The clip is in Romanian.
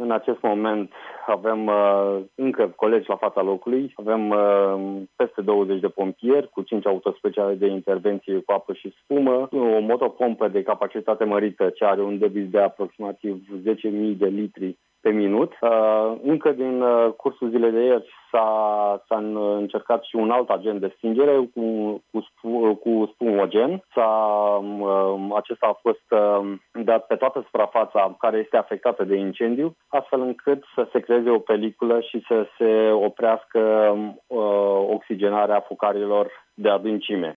În acest moment avem încă colegi la fața locului, avem peste 20 de pompieri cu 5 autospeciale de intervenție cu apă și spumă, o motopompă de capacitate mărită ce are un debit de aproximativ 10.000 de litri pe minut. Încă din cursul zilei de ieri s-a încercat și un alt agent de stingere cu spumogen. Acesta a fost dat pe toată suprafața care este afectată de incendiu, astfel încât să se creeze o peliculă și să se oprească oxigenarea focarilor de adâncime.